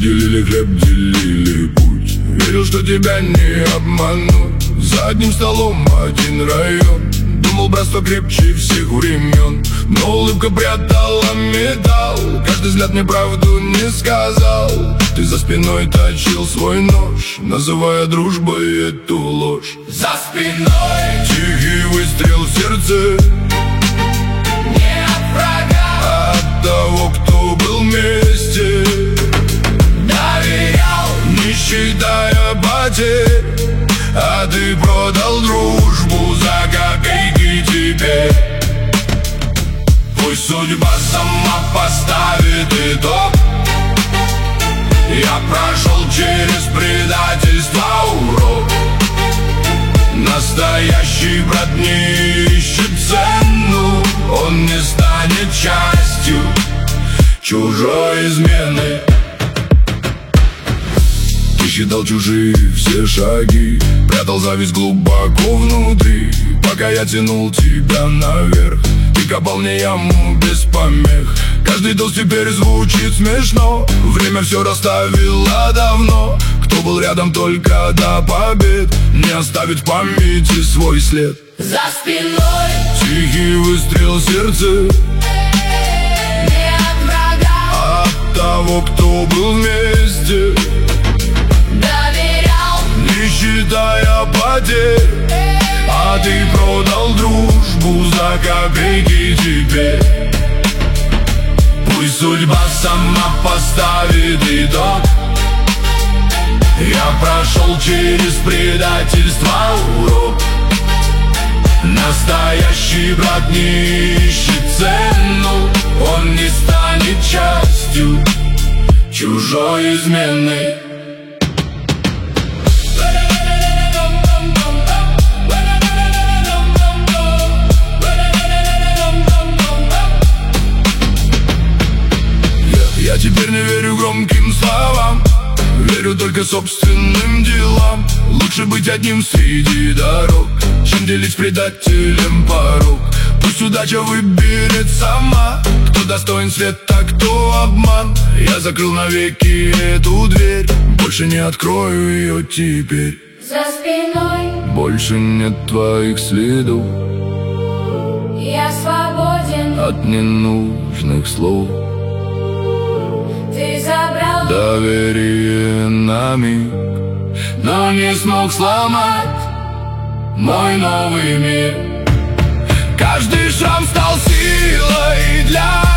Делили хлеб, делили путь. Верил, что тебя не обманут. За одним столом один район. Думал, братство крепче всех времен. Но улыбка прятала металл. Каждый взгляд мне правду не сказал. Ты за спиной точил свой нож, называя дружбой эту ложь. За спиной тихий выстрел в сердце. Не от врага, а от того, кто был вместе. Доверял, не считая потерь. А ты продал дружбу за копейки теперь. Пусть судьба сама поставит итог. Я прошел через предательство урок. Настоящий брат не ищет цену. Он не станет частью чужой измены. Ты считал чужие все шаги, прятал зависть глубоко внутри. Пока я тянул тебя наверх, ты копал мне яму без помех. Каждый тост теперь звучит смешно. Время все расставило давно. Кто был рядом только до побед, не оставит в памяти свой след. За спиной тихий выстрел в сердце. Не от врага, а от того, кто был вместе. Доверял, не считая потерь. А ты продал дружбу за копейки теперь. Пусть судьба сама поставит итог. Я прошел через предательство урок. Настоящий брат не ищет цену. Он не станет частью чужой измены. Я теперь не верю громким словам. Верю только собственным делам. Лучше быть одним среди дорог, чем делить с предателем порог. Пусть удача выберет сама, кто достоин света, кто обман. Я закрыл навеки эту дверь, больше не открою ее теперь. За спиной больше нет твоих следов. Я свободен от ненужных слов. Ты забрал доверие на миг, но не смог сломать мой новый мир. Каждый шрам стал силой для